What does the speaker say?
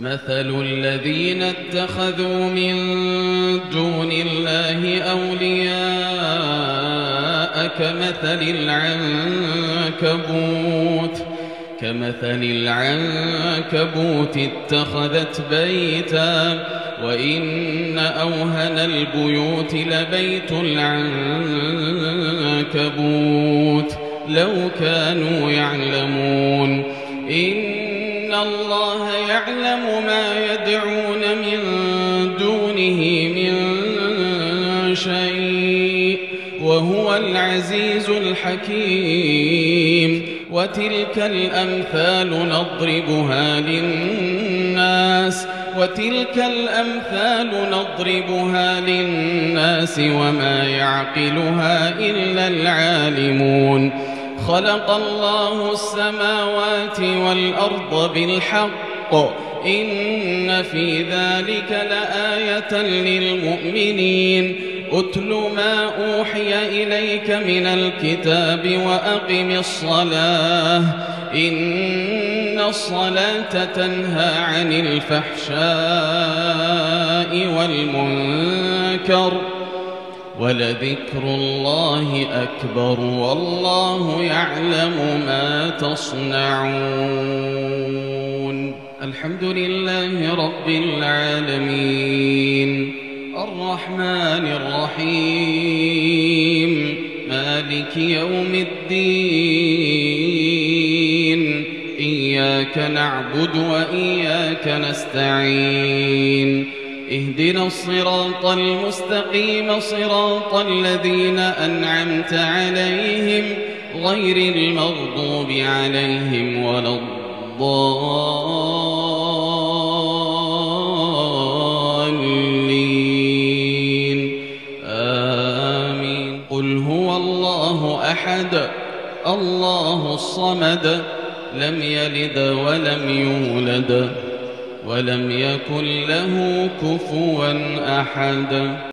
مثل الذين اتخذوا من دون الله أولياء كمثل العنكبوت اتخذت بيتا وإن أوهن البيوت لبيت العنكبوت لو كانوا يعلمون. إن الله يعلم ما يدعون من دونه من شيء وهو العزيز الحكيم. وتلك الأمثال نضربها للناس وما يعقلها إلا العالمون. خلق الله السماوات والأرض بالحق إن في ذلك لآية للمؤمنين. أتل ما أوحي إليك من الكتاب وأقم الصلاة إن الصلاة تنهى عن الفحشاء والمنكر ولذكر الله أكبر والله يعلم ما تصنعون. الحمد لله رب العالمين الرحمن الرحيم مالك يوم الدين إياك نعبد وإياك نستعين اهدنا الصراط المستقيم صراط الذين أنعمت عليهم غير المغضوب عليهم ولا الضالين آمين. قل هو الله أحد الله الصمد لم يلد ولم يولد ولم يكن له كفوا أحد.